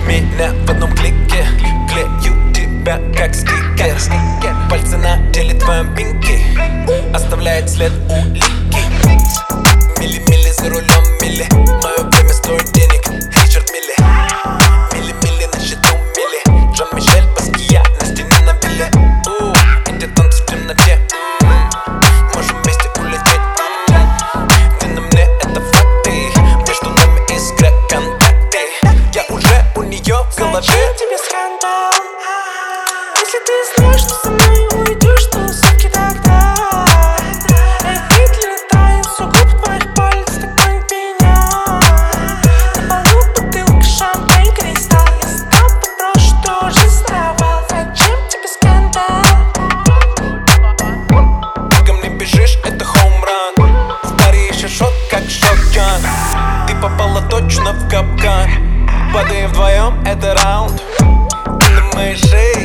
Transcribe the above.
меня в одном клике. Клею тебя как стикер. Пальцы на теле твоем пинки оставляет след улики. Мили-мили за рулем, мили. Мое время стоит денег, Ричард Милли. Мили-мили на счету, мили. Жан-Мишель Баския на стене на вилле. Эти танцы в темноте, можем вместе улететь. Ты на мне, это факты. Между нами искра, контакты. Я уже у нее в голове. Зачем тебе скандал? Если ты знаешь, что со мной уйдешь, то сутки тогда. Эй, Гитлер летает с губ твоих пальцев, так пойми меня. На полу бутылка шампань, кристалл. Я с тобой попрошу, тоже сдавал. Зачем тебе скандал? Ты ко мне бежишь, это хоумран. В баре еще шот, как шотган. Ты попала точно в капкан. Падаем вдвоем, это раунд. Ты на моей шее.